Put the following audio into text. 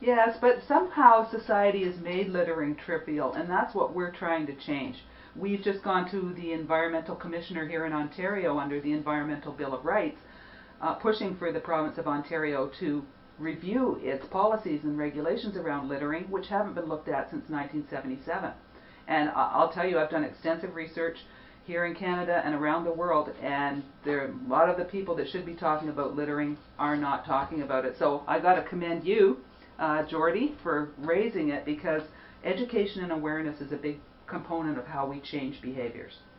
Yes, but somehow society has made littering trivial, and that's what we're trying to change. We've just gone to the Environmental Commissioner here in Ontario under the Environmental Bill of Rights, pushing for the province of Ontario to review its policies and regulations around littering, which haven't been looked at since 1977. And I'll tell you, I've done extensive research here in Canada and around the world, and there a lot of the people that should be talking about littering are not talking about it. So I got to commend you, Jordy, for raising it, because education and awareness is a big component of how we change behaviors.